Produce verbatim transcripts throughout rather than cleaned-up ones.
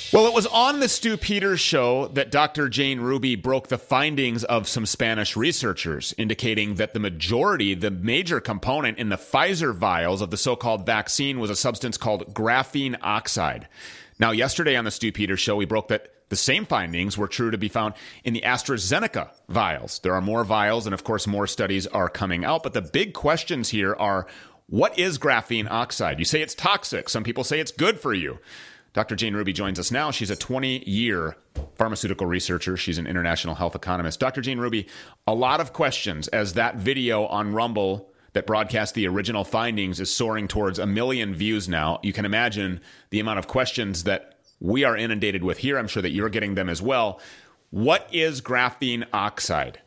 Well, it was on the Stu Peters show that Doctor Jane Ruby broke the findings of some Spanish researchers, indicating that the majority, the major component in the Pfizer vials of the so-called vaccine was a substance called graphene oxide. Now, yesterday on the Stu Peters show, we broke that the same findings were true to be found in the AstraZeneca vials. There are more vials, and of course, more studies are coming out. But the big questions here are, what is graphene oxide? You say it's toxic. Some people say it's good for you. Doctor Jane Ruby joins us now. She's a twenty-year pharmaceutical researcher. She's an international health economist. Doctor Jane Ruby, a lot of questions as that video on Rumble that broadcast the original findings is soaring towards a million views now. You can imagine the amount of questions that we are inundated with here. I'm sure that you're getting them as well. What is graphene oxide?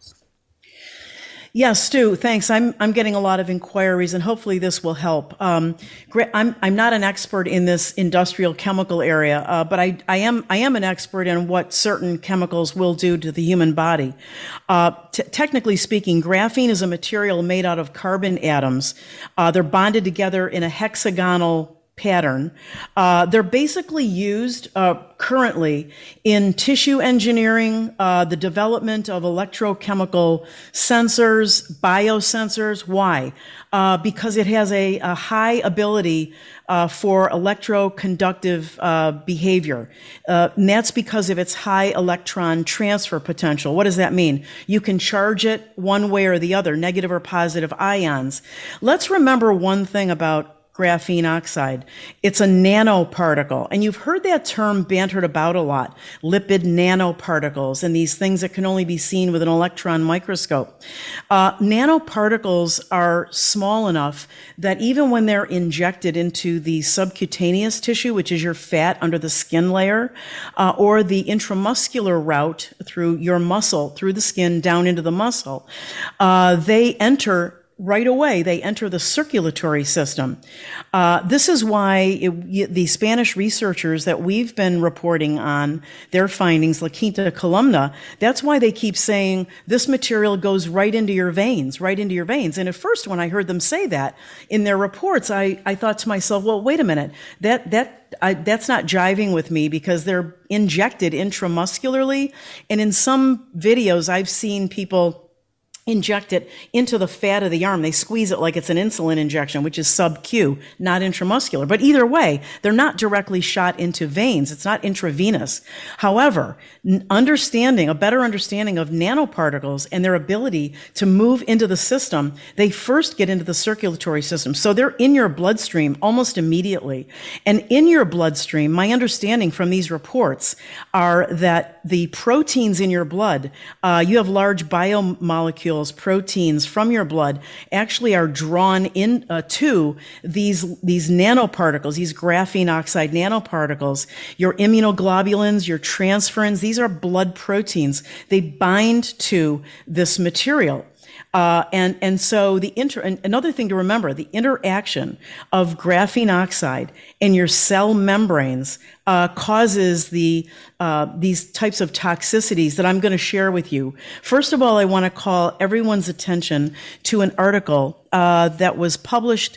Yes, Stu, thanks. I'm I'm getting a lot of inquiries, and hopefully this will help. Um, I'm I'm not an expert in this industrial chemical area, uh, but I I am I am an expert in what certain chemicals will do to the human body. Uh, t- technically speaking, graphene is a material made out of carbon atoms. Uh, they're bonded together in a hexagonal pattern. Uh, they're basically used uh, currently in tissue engineering, uh, the development of electrochemical sensors, biosensors. Why? Uh, because it has a, a high ability uh, for electroconductive uh, behavior. Uh, and that's because of its high electron transfer potential. What does that mean? You can charge it one way or the other, negative or positive ions. Let's remember one thing about graphene oxide. It's a nanoparticle. And you've heard that term bantered about a lot, lipid nanoparticles, and these things that can only be seen with an electron microscope. Uh, nanoparticles are small enough that even when they're injected into the subcutaneous tissue, which is your fat under the skin layer, uh, or the intramuscular route through your muscle, through the skin down into the muscle, uh, they enter right away. They enter the circulatory system. Uh, this is why it, the Spanish researchers that we've been reporting on their findings, La Quinta Columna, that's why they keep saying this material goes right into your veins, right into your veins. And at first, when I heard them say that in their reports, I, I thought to myself, well, wait a minute, that, that, I, that's not jiving with me, because they're injected intramuscularly. And in some videos, I've seen people inject it into the fat of the arm. They squeeze it like it's an insulin injection, which is sub-Q, not intramuscular. But either way, they're not directly shot into veins. It's not intravenous. However, understanding, a better understanding of nanoparticles and their ability to move into the system, they first get into the circulatory system. So they're in your bloodstream almost immediately. And in your bloodstream, my understanding from these reports are that the proteins in your blood, uh, you have large biomolecules, proteins from your blood, actually are drawn in uh, to these these nanoparticles, these graphene oxide nanoparticles. Your immunoglobulins, your transferrins, these are blood proteins. They bind to this material. Uh, and, and so the inter, and another thing to remember, the interaction of graphene oxide in your cell membranes, uh, causes the, uh, these types of toxicities that I'm going to share with you. First of all, I want to call everyone's attention to an article, uh, that was published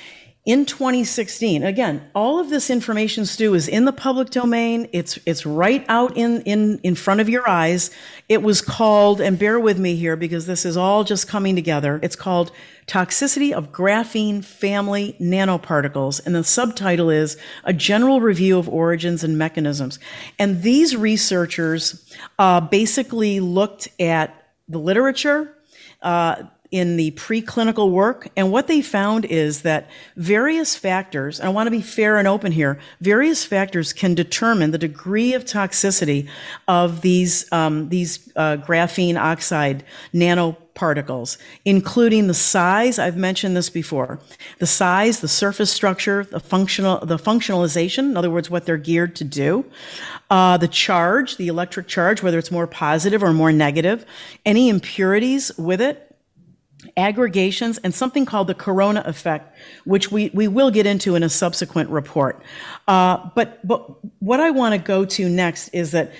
in twenty sixteen. Again, all of this information, Stu, is in the public domain. It's it's right out in, in, in front of your eyes. It was called, and bear with me here because this is all just coming together, it's called Toxicity of Graphene Family Nanoparticles. And the subtitle is A General Review of Origins and Mechanisms. And these researchers uh, basically looked at the literature, uh, in the preclinical work, and what they found is that various factors, and I want to be fair and open here, various factors can determine the degree of toxicity of these um, these uh, graphene oxide nanoparticles, including the size. I've mentioned this before: the size, the surface structure, the functional, the functionalization. In other words, what they're geared to do. Uh, the charge, the electric charge, whether it's more positive or more negative. Any impurities with it. Aggregations, and something called the corona effect, which we, we will get into in a subsequent report. Uh, but, but what I want to go to next is that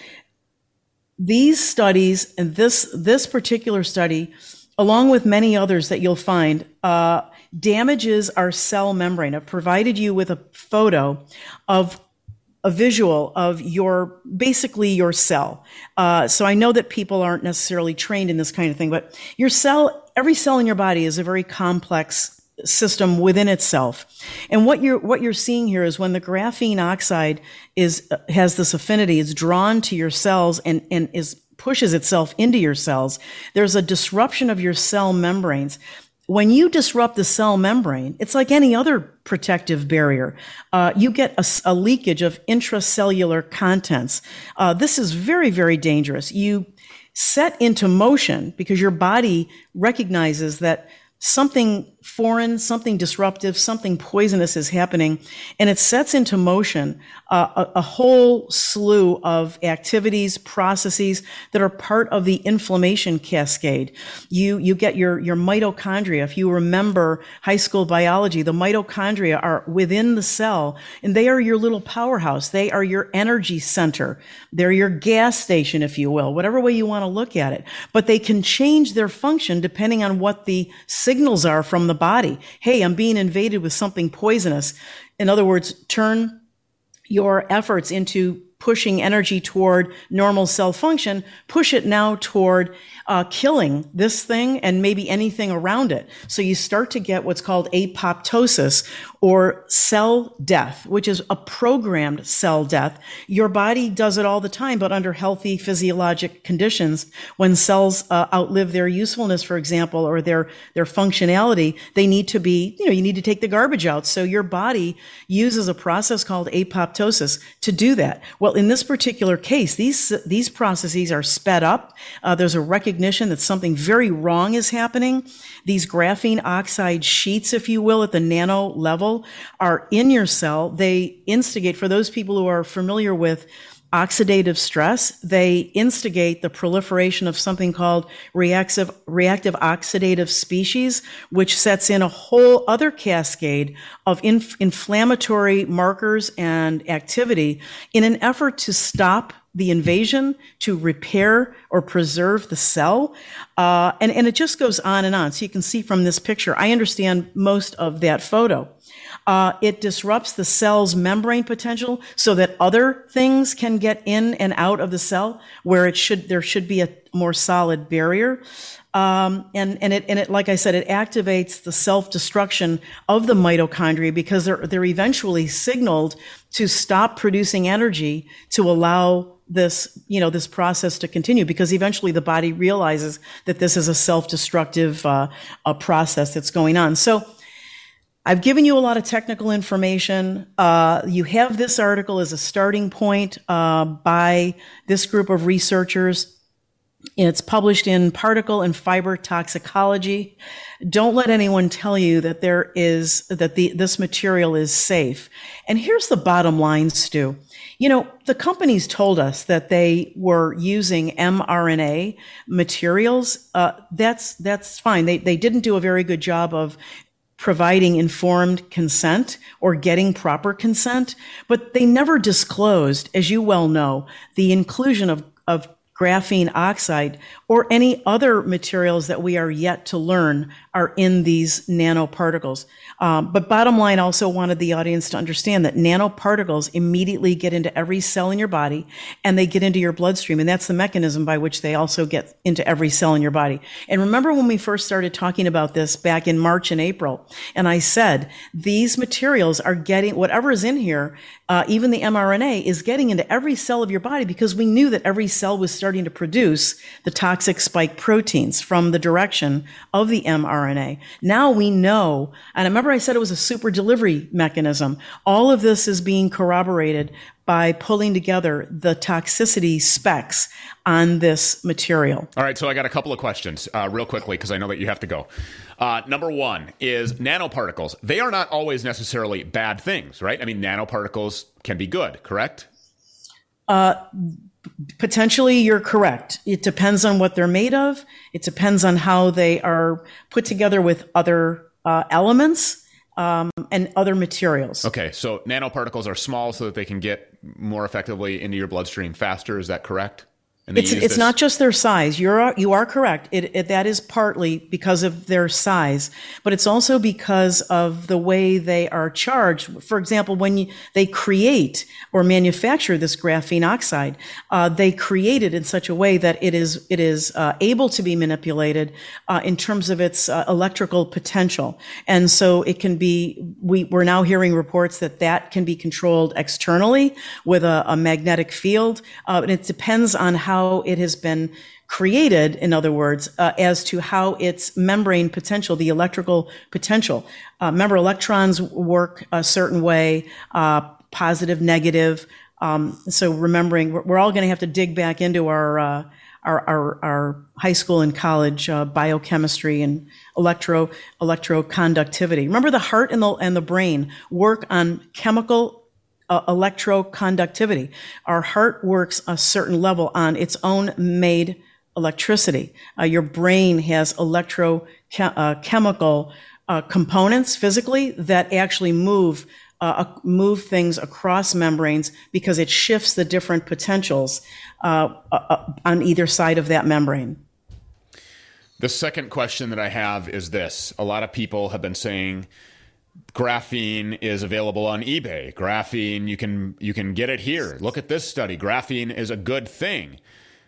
these studies, and this, this particular study, along with many others that you'll find, uh, damages our cell membrane. I've provided you with a photo of a visual of your, basically your cell. Uh, so I know that people aren't necessarily trained in this kind of thing, but your cell, every cell in your body is a very complex system within itself. And what you're, what you're seeing here is when the graphene oxide is, has this affinity, it's drawn to your cells and, and is, pushes itself into your cells. There's a disruption of your cell membranes. When you disrupt the cell membrane, it's like any other protective barrier. Uh, you get a, a leakage of intracellular contents. Uh, this is very, very dangerous. You set into motion because your body recognizes that something foreign, something disruptive, something poisonous is happening, and it sets into motion uh, a, a whole slew of activities, processes that are part of the inflammation cascade. You you get your your mitochondria. If you remember high school biology, the mitochondria are within the cell, and they are your little powerhouse. They are your energy center. They're your gas station, if you will, whatever way you want to look at it. But they can change their function depending on what the signals are from the body. Hey, I'm being invaded with something poisonous. In other words, turn your efforts into pushing energy toward normal cell function, push it now toward uh, killing this thing and maybe anything around it. So you start to get what's called apoptosis, or cell death, which is a programmed cell death. Your body does it all the time, but under healthy physiologic conditions. When cells uh, outlive their usefulness, for example, or their, their functionality, they need to be, you know, you need to take the garbage out. So your body uses a process called apoptosis to do that. Well, in this particular case, these, these processes are sped up. Uh, there's a recognition that something very wrong is happening. These graphene oxide sheets, if you will, at the nano level, are in your cell. They instigate, for those people who are familiar with oxidative stress, they instigate the proliferation of something called reactive, reactive oxidative species, which sets in a whole other cascade of inf- inflammatory markers and activity in an effort to stop the invasion, to repair or preserve the cell. Uh, and, and it just goes on and on. So you can see from this picture, I understand most of that photo. Uh, it disrupts the cell's membrane potential so that other things can get in and out of the cell where it should, there should be a more solid barrier. Um, and, and it, and it, like I said, it activates the self-destruction of the mitochondria because they're, they're eventually signaled to stop producing energy to allow this, you know, this process to continue, because eventually the body realizes that this is a self-destructive, uh, a process that's going on. So I've given you a lot of technical information. Uh, you have this article as a starting point, uh, by this group of researchers. It's published in Particle and Fiber Toxicology. Don't let anyone tell you that there is, that the, this material is safe. And here's the bottom line, Stu. You know, the companies told us that they were using mRNA materials. Uh, that's, that's fine. They, they didn't do a very good job of providing informed consent or getting proper consent, but they never disclosed, as you well know, the inclusion of, of graphene oxide or any other materials that we are yet to learn are in these nanoparticles. Um, but bottom line, also wanted the audience to understand that nanoparticles immediately get into every cell in your body and they get into your bloodstream. And that's the mechanism by which they also get into every cell in your body. And remember when we first started talking about this back in March and April, and I said, these materials are getting, whatever is in here, uh, even the mRNA is getting into every cell of your body, because we knew that every cell was starting to produce the toxic spike proteins from the direction of the mRNA. Now we know, and I remember I said it was a super delivery mechanism. All of this is being corroborated by pulling together the toxicity specs on this material. All right, so I got a couple of questions uh, real quickly, because I know that you have to go. Uh, number one is nanoparticles. They are not always necessarily bad things, right? I mean, nanoparticles can be good, correct? Uh, potentially, you're correct. It depends on what they're made of. It depends on how they are put together with other uh, elements. Um, and other materials. Okay, so nanoparticles are small so that they can get more effectively into your bloodstream faster. Is that correct? And they It's use it's this- not just their size. You're you are correct. It, it that is partly because of their size, but it's also because of the way they are charged. For example, when you, they create or manufacture this graphene oxide, uh, they create it in such a way that it is it is uh, able to be manipulated uh, in terms of its uh, electrical potential, and so it can be. We we're now hearing reports that that can be controlled externally with a, a magnetic field, uh, and it depends on how How it has been created, in other words, uh, as to how its membrane potential, the electrical potential. Uh, remember, electrons work a certain way, uh, positive, negative. Um, so remembering, we're, we're all going to have to dig back into our, uh, our, our, our high school and college uh, biochemistry and electro electroconductivity. Remember, the heart and the and the brain work on chemical Uh, electroconductivity. Our heart works a certain level on its own made electricity. Uh, your brain has electrochemical uh, uh, components physically that actually move uh, move things across membranes because it shifts the different potentials uh, uh, on either side of that membrane. The second question that I have is this. A lot of people have been saying graphene is available on eBay. Graphene, you can you can get it here. Look at this study. Graphene is a good thing.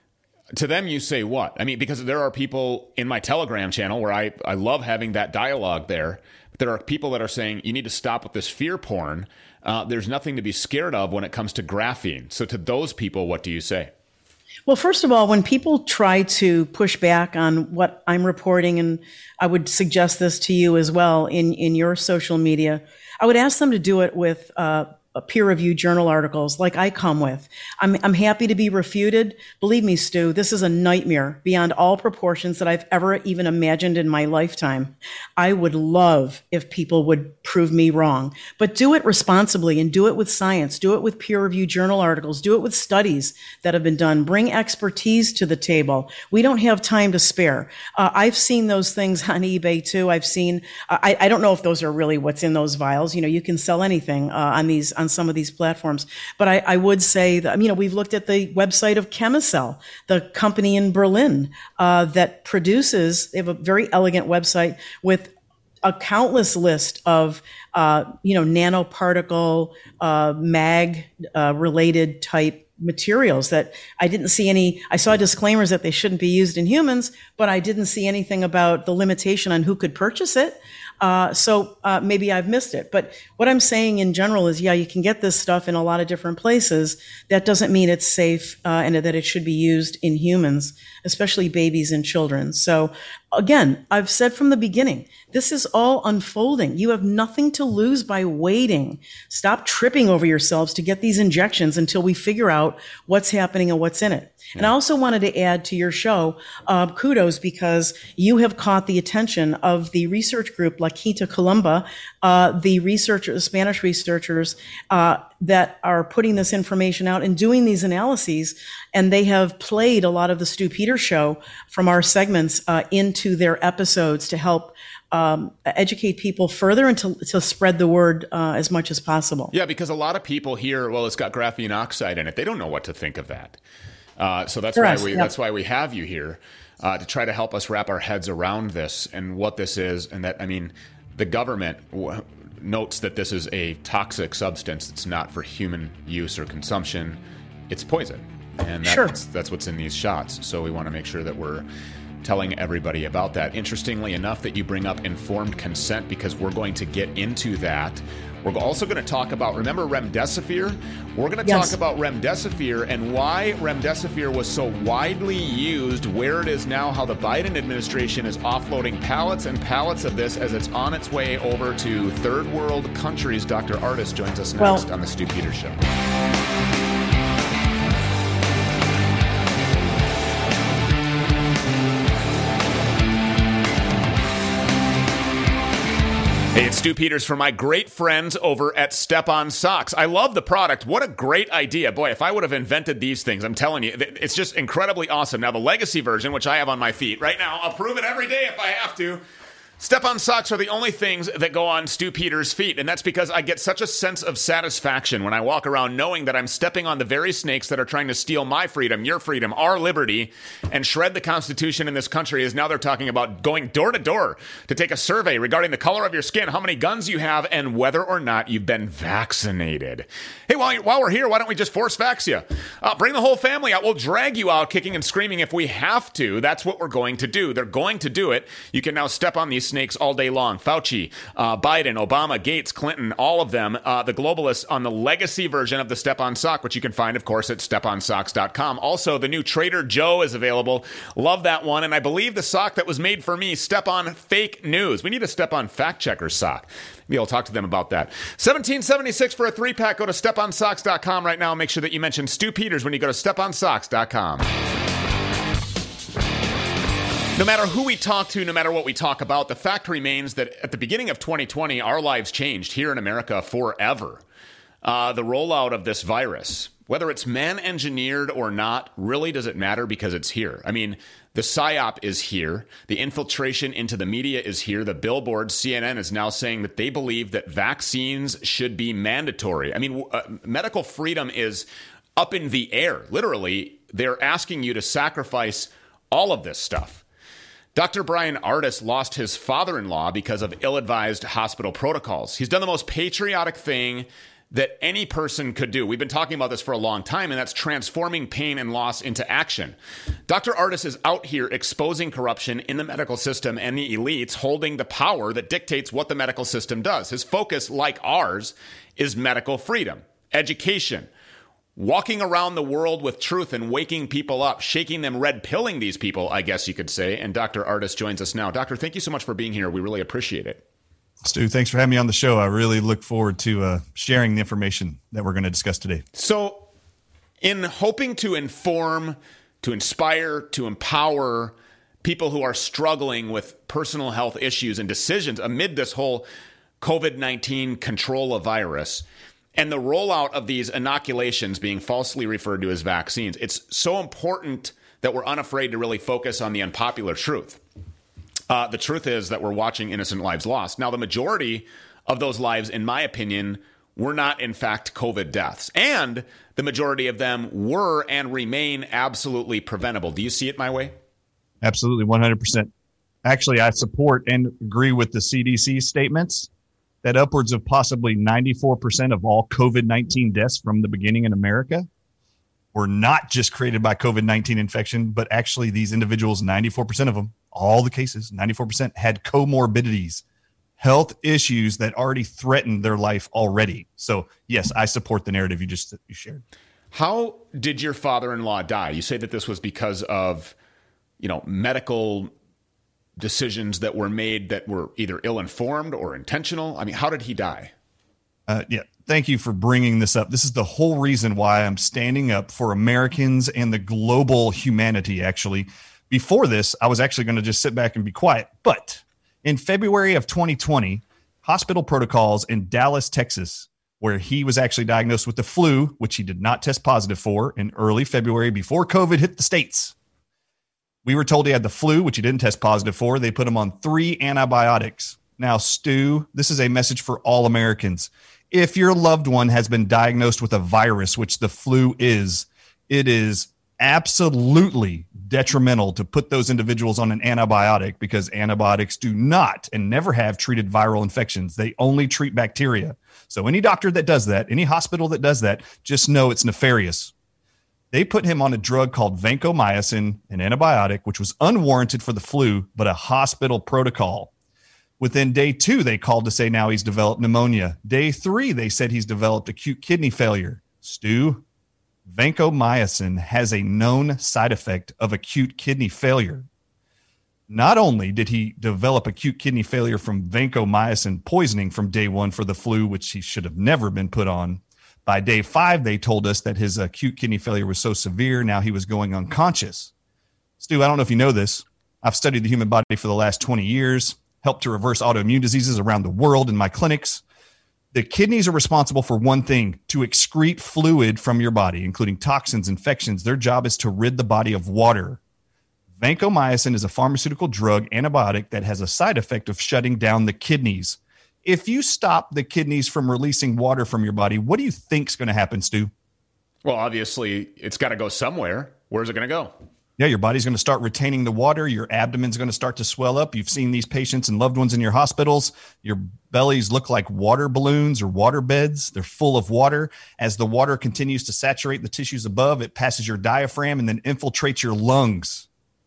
To them, you say what? I mean, because there are people in my Telegram channel where I, I love having that dialogue there. But there are people that are saying you need to stop with this fear porn. Uh, there's nothing to be scared of when it comes to graphene. So to those people, what do you say? Well, first of all, when people try to push back on what I'm reporting, and I would suggest this to you as well in, in your social media, I would ask them to do it with uh, peer-reviewed journal articles like I come with. I'm, I'm happy to be refuted. Believe me, Stu, this is a nightmare beyond all proportions that I've ever even imagined in my lifetime. I would love if people would prove me wrong, but do it responsibly and do it with science. Do it with peer-reviewed journal articles. Do it with studies that have been done. Bring expertise to the table. We don't have time to spare. Uh, I've seen those things on eBay too. I've seen, uh, I, I don't know if those are really what's in those vials. You know, you can sell anything uh, on these on some of these platforms. But I, I would say that, you know, we've looked at the website of Chemicell, the company in Berlin uh, that produces, they have a very elegant website with a countless list of, uh, you know, nanoparticle, uh, mag uh, related type materials that I didn't see any. I saw disclaimers that they shouldn't be used in humans, but I didn't see anything about the limitation on who could purchase it. Uh, so uh, maybe I've missed it. But what I'm saying in general is, yeah, you can get this stuff in a lot of different places. That doesn't mean it's safe uh, and that it should be used in humans, especially babies and children. So again, I've said from the beginning, this is all unfolding. You have nothing to lose by waiting. Stop tripping over yourselves to get these injections until we figure out what's happening and what's in it. And I also wanted to add to your show, uh, kudos, because you have caught the attention of the research group La Quinta Columba, uh, the researchers, the Spanish researchers uh, that are putting this information out and doing these analyses. And they have played a lot of the Stu Peters show from our segments uh, into their episodes to help Um, educate people further and to, to spread the word uh, as much as possible. Yeah, because a lot of people hear, well, it's got graphene oxide in it. They don't know what to think of that. Uh, so that's Correct. why we Yep. that's why we have you here uh, to try to help us wrap our heads around this and what this is, and that I mean, the government w- notes that this is a toxic substance. It's not for human use or consumption. It's poison, and that's, Sure. that's what's in these shots. So we want to make sure that we're telling everybody about that. Interestingly enough, that you bring up informed consent, because we're going to get into that. We're also going to talk about, remember remdesivir? We're going to Yes. talk about remdesivir and why remdesivir was so widely used, where it is now, how the Biden administration is offloading pallets and pallets of this as it's on its way over to third world countries. Doctor Ardis joins us next Well, on the Stu Peters Show. Hey, it's Stu Peters for my great friends over at Step-On Socks. I love the product. What a great idea. Boy, if I would have invented these things, I'm telling you, it's just incredibly awesome. Now, the legacy version, which I have on my feet right now, I'll prove it every day if I have to. Step-on socks are the only things that go on Stu Peters' feet, and that's because I get such a sense of satisfaction when I walk around knowing that I'm stepping on the very snakes that are trying to steal my freedom, your freedom, our liberty, and shred the Constitution in this country, as now they're talking about going door to door to take a survey regarding the color of your skin, how many guns you have, and whether or not you've been vaccinated. Hey, while, while we're here, why don't we just force vax you? Uh, bring the whole family out. We'll drag you out kicking and screaming if we have to. That's what we're going to do. They're going to do it. You can now step on these snakes all day long. Fauci, uh, Biden, Obama, Gates, Clinton, all of them, uh, the globalists on the legacy version of the Step-on sock, which you can find, of course, at step on socks dot com. Also, the new Trader Joe is available. Love that one. And I believe the sock that was made for me, Step-on Fake News. We need a Step-on Fact Checker sock. Maybe I'll talk to them about that. seventeen seventy-six for a three-pack. Go to step on socks dot com right now. Make sure that you mention Stu Peters when you go to step on socks dot com. No matter who we talk to, no matter what we talk about, the fact remains that at the beginning of twenty twenty, our lives changed here in America forever. Uh, the rollout of this virus, whether it's man-engineered or not, really doesn't matter because it's here. I mean, the PSYOP is here. The infiltration into the media is here. The billboards, C N N is now saying that they believe that vaccines should be mandatory. I mean, uh, medical freedom is up in the air. Literally, they're asking you to sacrifice all of this stuff. Doctor Bryan Ardis lost his father-in-law because of ill-advised hospital protocols. He's done the most patriotic thing that any person could do. We've been talking about this for a long time, and that's transforming pain and loss into action. Doctor Ardis is out here exposing corruption in the medical system and the elites holding the power that dictates what the medical system does. His focus, like ours, is medical freedom, education, walking around the world with truth and waking people up, shaking them, red pilling these people, I guess you could say. And Doctor Ardis joins us now. Doctor, thank you so much for being here. We really appreciate it. Stu, thanks for having me on the show. I really look forward to uh, sharing the information that we're going to discuss today. So in hoping to inform, to inspire, to empower people who are struggling with personal health issues and decisions amid this whole COVID nineteen control of virus, and the rollout of these inoculations being falsely referred to as vaccines, it's so important that we're unafraid to really focus on the unpopular truth. Uh, the truth is that we're watching innocent lives lost. Now, the majority of those lives, in my opinion, were not, in fact, COVID deaths. And the majority of them were and remain absolutely preventable. Do you see it my way? Absolutely, one hundred percent. Actually, I support and agree with the C D C statements that upwards of possibly ninety-four percent of all COVID nineteen deaths from the beginning in America were not just created by COVID nineteen infection, but actually these individuals, ninety-four percent of them, all the cases, ninety-four percent had comorbidities, health issues that already threatened their life already. So yes, I support the narrative you just you shared. How did your father-in-law die? You say that this was because of, you know, medical decisions that were made that were either ill-informed or intentional. I mean, how did he die? Uh, yeah. Thank you for bringing this up. This is the whole reason why I'm standing up for Americans and the global humanity, actually. Before this, I was actually going to just sit back and be quiet. But in February of twenty twenty, hospital protocols in Dallas, Texas, where he was actually diagnosed with the flu, which he did not test positive for in early February before COVID hit the States. We were told he had the flu, which he didn't test positive for. They put him on three antibiotics. Now, Stu, this is a message for all Americans. If your loved one has been diagnosed with a virus, which the flu is, it is absolutely detrimental to put those individuals on an antibiotic because antibiotics do not and never have treated viral infections. They only treat bacteria. So any doctor that does that, any hospital that does that, just know it's nefarious. They put him on a drug called vancomycin, an antibiotic, which was unwarranted for the flu, but a hospital protocol. Within day two, they called to say now he's developed pneumonia. Day three, they said he's developed acute kidney failure. Stu, vancomycin has a known side effect of acute kidney failure. Not only did he develop acute kidney failure from vancomycin poisoning from day one for the flu, which he should have never been put on, by day five, they told us that his acute kidney failure was so severe, now he was going unconscious. Stu, I don't know if you know this. I've studied the human body for the last twenty years, helped to reverse autoimmune diseases around the world in my clinics. The kidneys are responsible for one thing, to excrete fluid from your body, including toxins, infections. Their job is to rid the body of water. Vancomycin is a pharmaceutical drug antibiotic that has a side effect of shutting down the kidneys. If you stop the kidneys from releasing water from your body, what do you think is going to happen, Stu? Well, obviously, it's got to go somewhere. Where's it going to go? Yeah, your body's going to start retaining the water. Your abdomen's going to start to swell up. You've seen these patients and loved ones in your hospitals. Your bellies look like water balloons or water beds. They're full of water. As the water continues to saturate the tissues above, it passes your diaphragm and then infiltrates your lungs.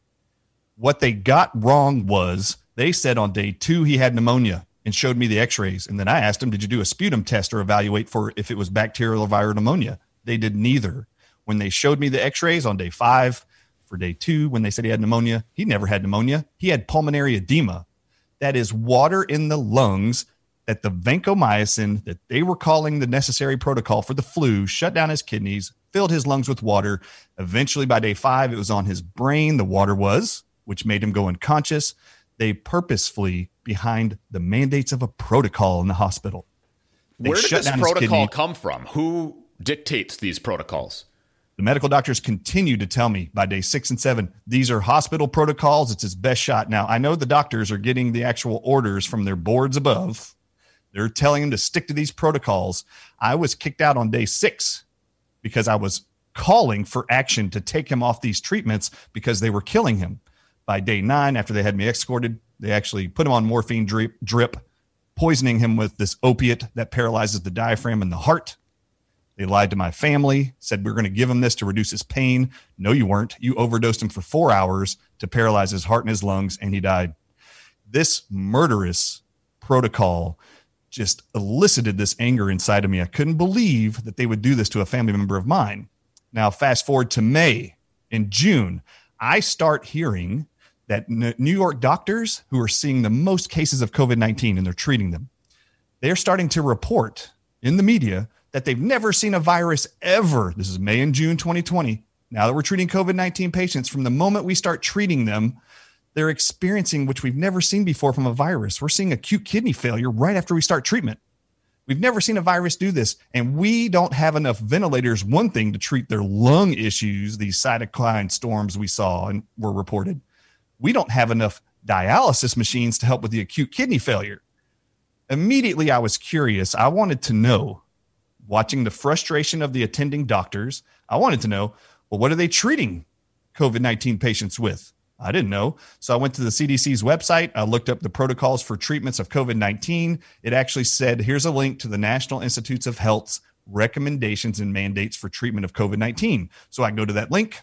What they got wrong was they said on day two he had pneumonia and showed me the x-rays. And then I asked him, did you do a sputum test or evaluate for if it was bacterial or viral pneumonia? They did neither. When they showed me the x-rays on day five, for day two, when they said he had pneumonia, he never had pneumonia. He had pulmonary edema. That is water in the lungs that the vancomycin that they were calling the necessary protocol for the flu shut down his kidneys, filled his lungs with water. Eventually, by day five, it was on his brain, the water was, which made him go unconscious. They purposefully, behind the mandates of a protocol in the hospital. Where did this protocol come from? Who dictates these protocols? The medical doctors continue to tell me by day six and seven, these are hospital protocols. It's his best shot. Now, I know the doctors are getting the actual orders from their boards above. They're telling him to stick to these protocols. I was kicked out on day six because I was calling for action to take him off these treatments because they were killing him. By day nine, after they had me escorted, they actually put him on morphine drip, drip, poisoning him with this opiate that paralyzes the diaphragm and the heart. They lied to my family, said we we're going to give him this to reduce his pain. No, you weren't. You overdosed him for four hours to paralyze his heart and his lungs, and he died. This murderous protocol just elicited this anger inside of me. I couldn't believe that they would do this to a family member of mine. Now, fast forward to May. In June, I start hearing that New York doctors who are seeing the most cases of COVID nineteen and they're treating them, they're starting to report in the media that they've never seen a virus ever. This is May and June twenty twenty. Now that we're treating COVID nineteen patients, from the moment we start treating them, they're experiencing, which we've never seen before from a virus. We're seeing acute kidney failure right after we start treatment. We've never seen a virus do this, and we don't have enough ventilators, one thing, to treat their lung issues, these cytokine storms we saw and were reported. We don't have enough dialysis machines to help with the acute kidney failure. Immediately, I was curious. I wanted to know, watching the frustration of the attending doctors, I wanted to know, well, what are they treating COVID nineteen patients with? I didn't know. So I went to the C D C's website. I looked up the protocols for treatments of COVID nineteen. It actually said, here's a link to the National Institutes of Health's recommendations and mandates for treatment of COVID nineteen. So I go to that link.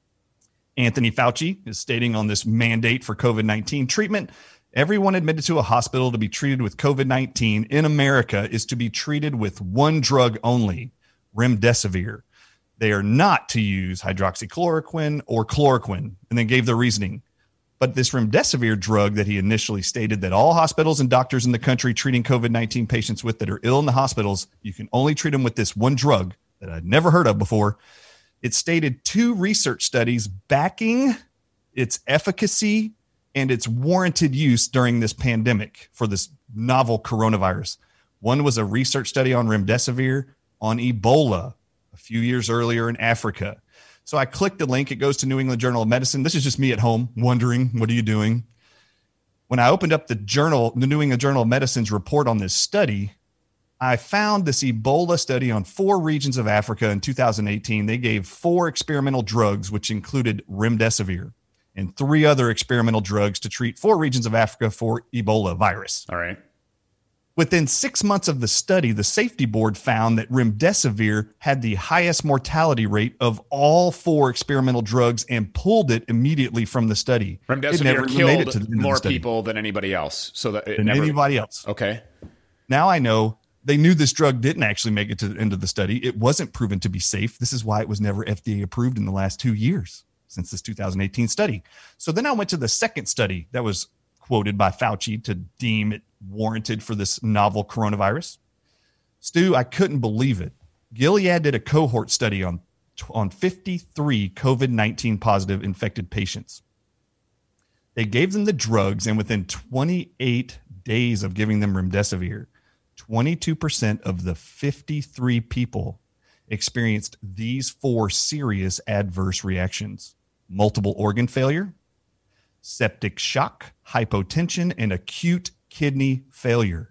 Anthony Fauci is stating on this mandate for COVID nineteen treatment, everyone admitted to a hospital to be treated with COVID nineteen in America is to be treated with one drug only, remdesivir. They are not to use hydroxychloroquine or chloroquine, and then gave the reasoning. But this remdesivir drug that he initially stated that all hospitals and doctors in the country treating COVID nineteen patients with that are ill in the hospitals, you can only treat them with this one drug that I'd never heard of before. It stated two research studies backing its efficacy and its warranted use during this pandemic for this novel coronavirus. One was a research study on remdesivir on Ebola a few years earlier in Africa. So I clicked the link. It goes to New England Journal of Medicine. This is just me at home wondering, what are you doing? When I opened up the journal, the New England Journal of Medicine's report on this study, I found this Ebola study on four regions of Africa in two thousand eighteen. They gave four experimental drugs, which included remdesivir, and three other experimental drugs to treat four regions of Africa for Ebola virus. All right. Within six months of the study, the safety board found that remdesivir had the highest mortality rate of all four experimental drugs and pulled it immediately from the study. Remdesivir killed it more people than anybody else. So that it than never... anybody else. Okay. Now I know they knew this drug didn't actually make it to the end of the study. It wasn't proven to be safe. This is why it was never F D A approved in the last two years since this two thousand eighteen study. So then I went to the second study that was quoted by Fauci to deem it warranted for this novel coronavirus. Stu, I couldn't believe it. Gilead did a cohort study on, on fifty-three COVID nineteen positive infected patients. They gave them the drugs, and within twenty-eight days of giving them remdesivir, twenty-two percent of the fifty-three people experienced these four serious adverse reactions: multiple organ failure, septic shock, hypotension, and acute kidney failure.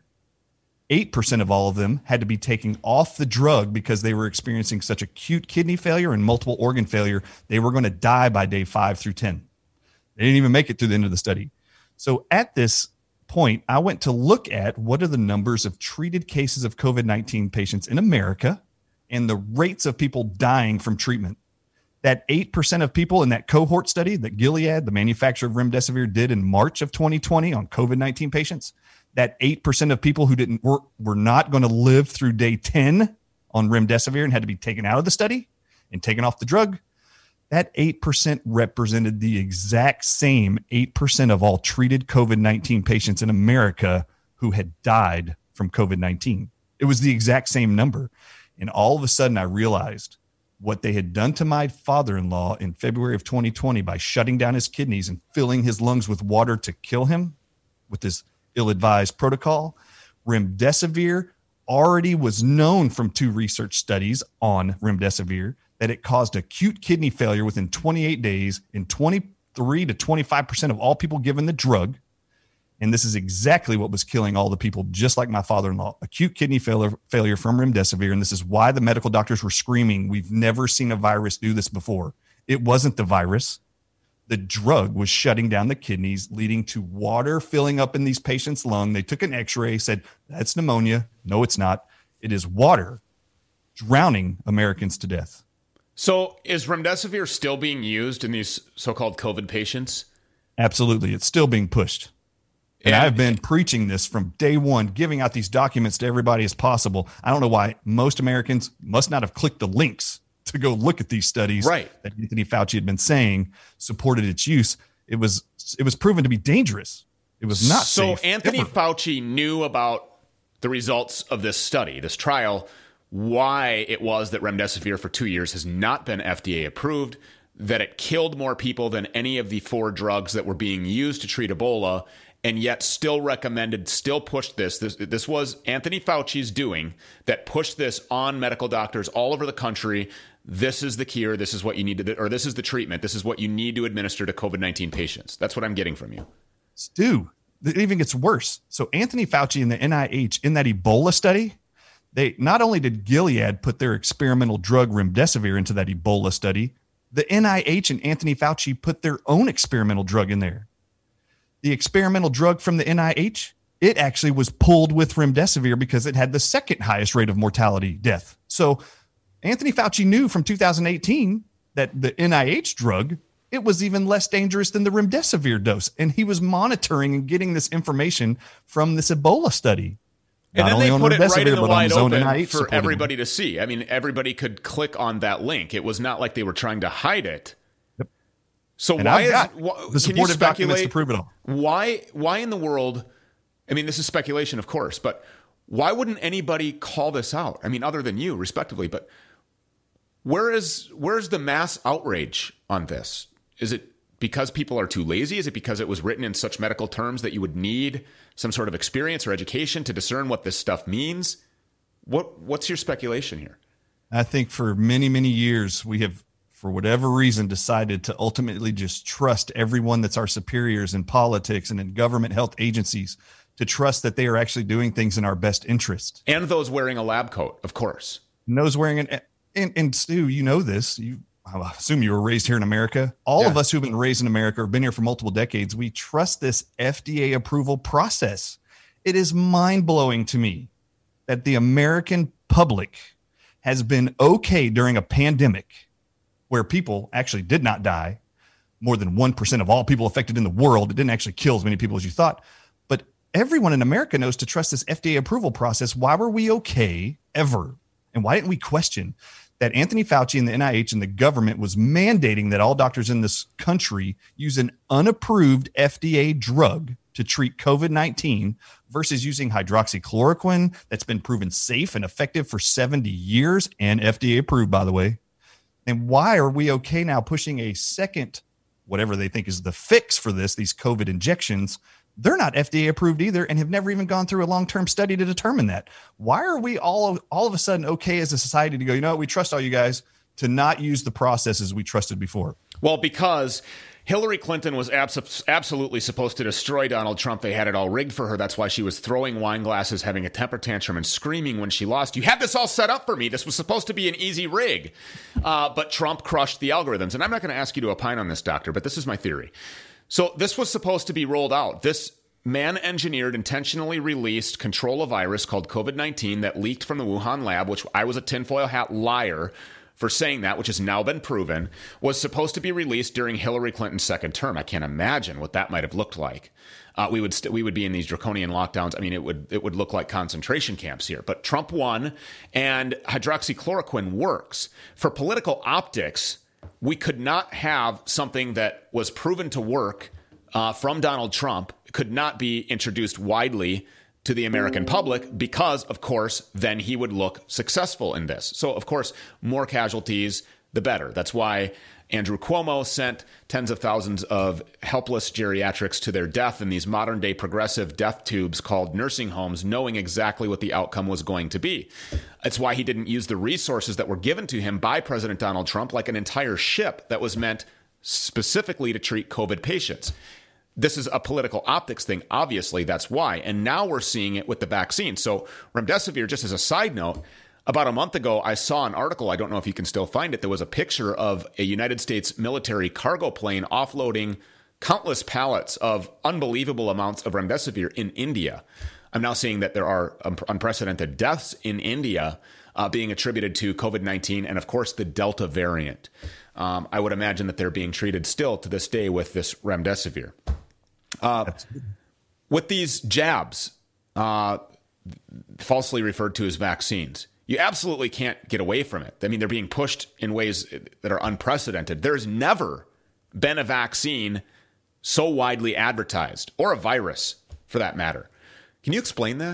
eight percent of all of them had to be taken off the drug because they were experiencing such acute kidney failure and multiple organ failure. They were going to die by day five through ten. They didn't even make it to the end of the study. So at this point, I went to look at what are the numbers of treated cases of COVID nineteen patients in America and the rates of people dying from treatment. That eight percent of people in that cohort study that Gilead, the manufacturer of remdesivir, did in March of twenty twenty on COVID nineteen patients, that eight percent of people who didn't were, were not going to live through day ten on remdesivir and had to be taken out of the study and taken off the drug, that eight percent represented the exact same eight percent of all treated COVID nineteen patients in America who had died from COVID nineteen. It was the exact same number. And all of a sudden I realized what they had done to my father-in-law in February of twenty twenty by shutting down his kidneys and filling his lungs with water to kill him with this ill-advised protocol. Remdesivir already was known from two research studies on remdesivir that it caused acute kidney failure within twenty-eight days in twenty-three to twenty-five percent of all people given the drug. And this is exactly what was killing all the people, just like my father-in-law, acute kidney failure, failure from remdesivir. And this is why the medical doctors were screaming, we've never seen a virus do this before. It wasn't the virus. The drug was shutting down the kidneys, leading to water filling up in these patients' lung. They took an x-ray, said, that's pneumonia. No, it's not. It is water drowning Americans to death. So is remdesivir still being used in these so-called COVID patients? Absolutely. It's still being pushed. And, and I've been preaching this from day one, giving out these documents to everybody as possible. I don't know why most Americans must not have clicked the links to go look at these studies right. that Anthony Fauci had been saying supported its use. It was it was proven to be dangerous. It was not so safe. So Anthony ever. Fauci knew about the results of this study, this trial, why it was that remdesivir for two years has not been F D A approved, that it killed more people than any of the four drugs that were being used to treat Ebola, and yet still recommended, still pushed this. This, this was Anthony Fauci's doing that pushed this on medical doctors all over the country. This is the cure. This is what you need to, or this is the treatment. This is what you need to administer to COVID nineteen patients. That's what I'm getting from you. Stu, it even gets worse. So Anthony Fauci and the N I H in that Ebola study, they not only did Gilead put their experimental drug remdesivir into that Ebola study, the N I H and Anthony Fauci put their own experimental drug in there. The experimental drug from the N I H, it actually was pulled with remdesivir because it had the second highest rate of mortality death. So Anthony Fauci knew from two thousand eighteen that the N I H drug, it was even less dangerous than the remdesivir dose. And he was monitoring and getting this information from this Ebola study. And Not then they put it right in the wide open for supporting. everybody to see. I mean, everybody could click on that link. It was not like they were trying to hide it. Yep. So and why I've is got why, the supportive documents to prove it all? Why why in the world? I mean, this is speculation, of course, but why wouldn't anybody call this out? I mean, other than you, respectively. But where is where's the mass outrage on this? Is it because people are too lazy? Is it because it was written in such medical terms that you would need some sort of experience or education to discern what this stuff means? What what's your speculation here? I think for many, many years, we have, for whatever reason, decided to ultimately just trust everyone that's our superiors in politics and in government health agencies, to trust that they are actually doing things in our best interest. And those wearing a lab coat, of course. And those wearing an, and, and Stu, you know this, you, I assume you were raised here in America. All yeah. of us who've been raised in America or been here for multiple decades, we trust this F D A approval process. It is mind-blowing to me that the American public has been okay during a pandemic where people actually did not die. More than one percent of all people affected in the world. It didn't actually kill as many people as you thought. But everyone in America knows to trust this F D A approval process. Why were we okay ever? And why didn't we question that Anthony Fauci and the N I H and the government was mandating that all doctors in this country use an unapproved F D A drug to treat COVID nineteen versus using hydroxychloroquine that's been proven safe and effective for seventy years and F D A approved, by the way. And why are we okay now pushing a second, whatever they think is the fix for this, these COVID injections? They're not F D A approved either and have never even gone through a long-term study to determine that. Why are we all, all of a sudden okay as a society to go, you know what, we trust all you guys to not use the processes we trusted before? Well, because Hillary Clinton was abs- absolutely supposed to destroy Donald Trump. They had it all rigged for her. That's why she was throwing wine glasses, having a temper tantrum, and screaming when she lost. You had this all set up for me. This was supposed to be an easy rig. Uh, but Trump crushed the algorithms. And I'm not going to ask you to opine on this, doctor, but this is my theory. So this was supposed to be rolled out. This man-engineered, intentionally released control a virus called COVID nineteen that leaked from the Wuhan lab, which I was a tinfoil hat liar for saying that, which has now been proven, was supposed to be released during Hillary Clinton's second term. I can't imagine what that might have looked like. Uh, we would st- we would be in these draconian lockdowns. I mean, it would it would look like concentration camps here. But Trump won, and hydroxychloroquine works. For political optics, we could not have something that was proven to work uh, from Donald Trump, could not be introduced widely to the American public because, of course, then he would look successful in this. So, of course, more casualties, the better. That's why Andrew Cuomo sent tens of thousands of helpless geriatrics to their death in these modern-day progressive death tubes called nursing homes, knowing exactly what the outcome was going to be. It's why he didn't use the resources that were given to him by President Donald Trump, like an entire ship that was meant specifically to treat COVID patients. This is a political optics thing. Obviously, that's why. And now we're seeing it with the vaccine. So remdesivir, just as a side note, about a month ago, I saw an article. I don't know if you can still find it. There was a picture of a United States military cargo plane offloading countless pallets of unbelievable amounts of remdesivir in India. I'm now seeing that there are un- unprecedented deaths in India uh, being attributed to COVID nineteen and, of course, the Delta variant. Um, I would imagine that they're being treated still to this day with this remdesivir. Uh, with these jabs, uh, falsely referred to as vaccines, you absolutely can't get away from it. I mean, they're being pushed in ways that are unprecedented. There's never been a vaccine so widely advertised, or a virus for that matter. Can you explain that?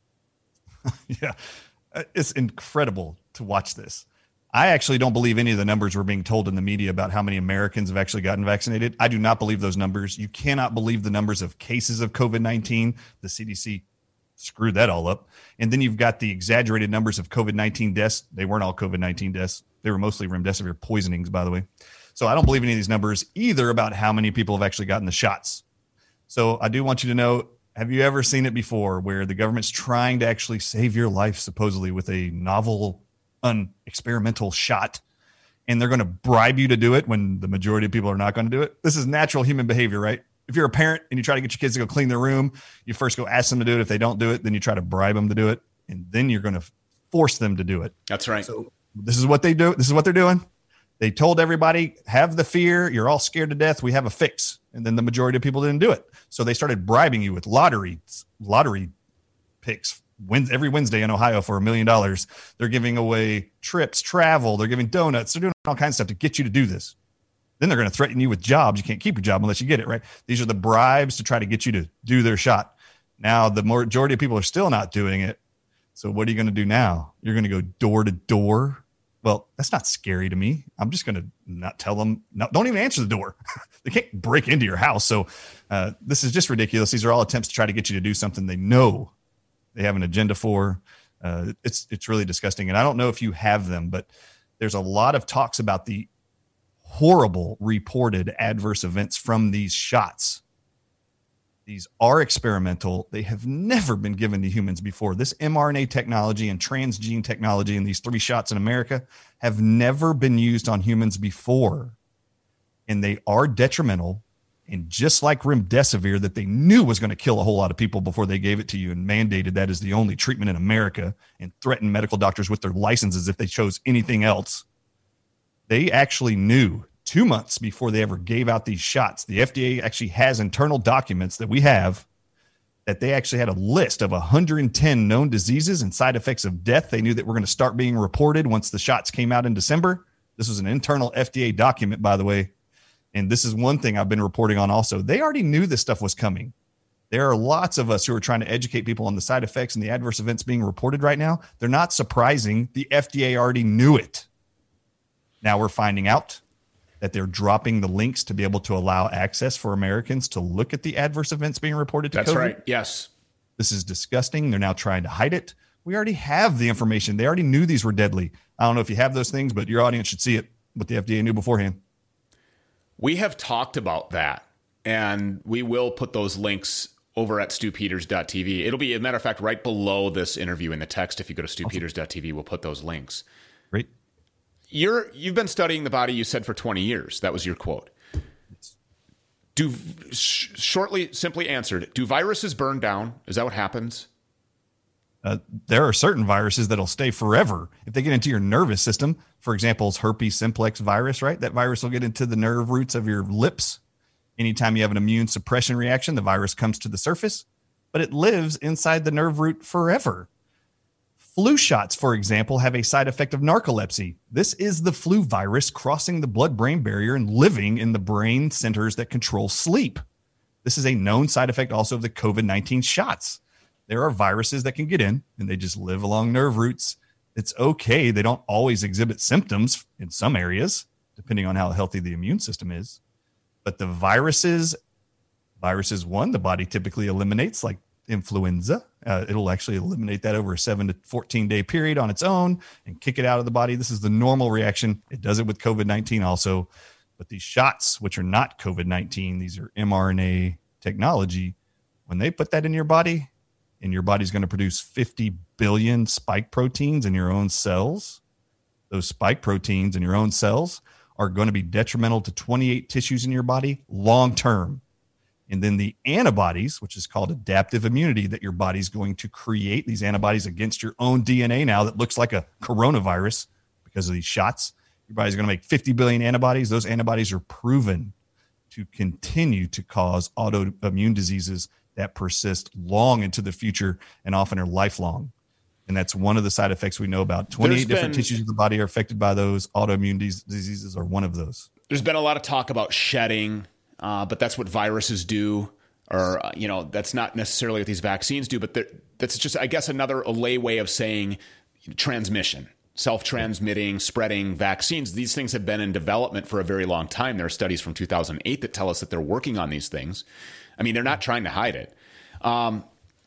Yeah, it's incredible to watch this. I actually don't believe any of the numbers we're being told in the media about how many Americans have actually gotten vaccinated. I do not believe those numbers. You cannot believe the numbers of cases of COVID nineteen. The C D C screwed that all up. And then you've got the exaggerated numbers of COVID nineteen deaths. They weren't all COVID nineteen deaths. They were mostly remdesivir poisonings, by the way. So I don't believe any of these numbers either about how many people have actually gotten the shots. So I do want you to know, have you ever seen it before where the government's trying to actually save your life, supposedly with a novel, an experimental shot, and they're going to bribe you to do it when the majority of people are not going to do it? This is natural human behavior, right? If you're a parent and you try to get your kids to go clean their room, you first go ask them to do it. If they don't do it, then you try to bribe them to do it, and then you're going to force them to do it. That's right. So this is what they do. This is what they're doing. They told everybody, have the fear. You're all scared to death. We have a fix. And then the majority of people didn't do it. So they started bribing you with lottery, lottery picks. Wins every Wednesday in Ohio for a million dollars. They're giving away trips, travel. They're giving donuts. They're doing all kinds of stuff to get you to do this. Then they're going to threaten you with jobs. You can't keep your job unless you get it, right? These are the bribes to try to get you to do their shot. Now, the majority of people are still not doing it. So what are you going to do now? You're going to go door to door. Well, that's not scary to me. I'm just going to not tell them. No, don't even answer the door. They can't break into your house. So uh, this is just ridiculous. These are all attempts to try to get you to do something they know they have an agenda for. Uh, it's it's really disgusting. And I don't know if you have them, but there's a lot of talks about the horrible reported adverse events from these shots. These are experimental. They have never been given to humans before. This mRNA technology and transgene technology and these three shots in America have never been used on humans before. And they are detrimental. And just like remdesivir that they knew was going to kill a whole lot of people before they gave it to you and mandated that as the only treatment in America and threatened medical doctors with their licenses if they chose anything else, they actually knew two months before they ever gave out these shots. The F D A actually has internal documents that we have that they actually had a list of one hundred ten known diseases and side effects of death. They knew that were going to start being reported once the shots came out in December. This was an internal F D A document, by the way. And this is one thing I've been reporting on also. They already knew this stuff was coming. There are lots of us who are trying to educate people on the side effects and the adverse events being reported right now. They're not surprising. The F D A already knew it. Now we're finding out that they're dropping the links to be able to allow access for Americans to look at the adverse events being reported to That's COVID. right. Yes. This is disgusting. They're now trying to hide it. We already have the information. They already knew these were deadly. I don't know if you have those things, but your audience should see it, what the F D A knew beforehand. We have talked about that, and we will put those links over at stu peters dot t v. It'll be, as a matter of fact, right below this interview in the text. If you go to stu peters dot t v, we'll put those links. Great. You're, you've been studying the body, you said, for twenty years. That was your quote. Do sh- shortly, simply answered, do viruses burn down? Is that what happens? Uh, there are certain viruses that'll stay forever. If they get into your nervous system, for example, it's herpes simplex virus, right? That virus will get into the nerve roots of your lips. Anytime you have an immune suppression reaction, the virus comes to the surface, but it lives inside the nerve root forever. Flu shots, for example, have a side effect of narcolepsy. This is the flu virus crossing the blood-brain barrier and living in the brain centers that control sleep. This is a known side effect also of the covid nineteen shots. There are viruses that can get in and they just live along nerve roots. It's okay. They don't always exhibit symptoms in some areas, depending on how healthy the immune system is. But the viruses, viruses, one, the body typically eliminates, like influenza. Uh, it'll actually eliminate that over a seven to fourteen day period on its own and kick it out of the body. This is the normal reaction. It does it with covid nineteen also. But these shots, which are not covid nineteen, these are mRNA technology. When they put that in your body, and your body's going to produce fifty billion spike proteins in your own cells, those spike proteins in your own cells are going to be detrimental to twenty-eight tissues in your body long term. And then the antibodies, which is called adaptive immunity, that your body's going to create these antibodies against your own D N A now that looks like a coronavirus because of these shots. Your body's going to make fifty billion antibodies. Those antibodies are proven to continue to cause autoimmune diseases that persist long into the future and often are lifelong. And that's one of the side effects we know about. twenty-eight There's different been, tissues of the body are affected by those. Autoimmune dis- diseases are one of those. There's been a lot of talk about shedding, uh, but that's what viruses do. Or, uh, you know, that's not necessarily what these vaccines do, but that's just, I guess, another lay way of saying transmission, self-transmitting, spreading vaccines. These things have been in development for a very long time. There are studies from two thousand eight that tell us that they're working on these things. I mean, they're not trying to hide it. Um,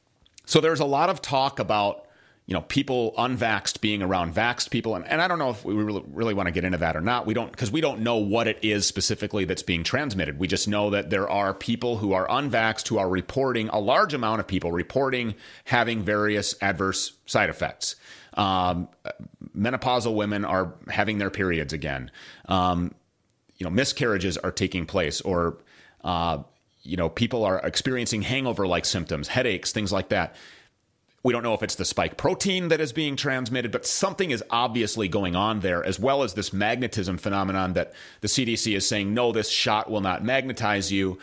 so there's a lot of talk about, you know, people unvaxxed being around vaxxed people. And, and I don't know if we really, really want to get into that or not. We don't, because we don't know what it is specifically that's being transmitted. We just know that there are people who are unvaxxed who are reporting, a large amount of people reporting having various adverse side effects. Um, menopausal women are having their periods again. Um, you know, miscarriages are taking place, or, uh, you know, people are experiencing hangover-like symptoms, headaches, things like that. We don't know if it's the spike protein that is being transmitted, but something is obviously going on there, as well as this magnetism phenomenon that the C D C is saying, no, this shot will not magnetize you.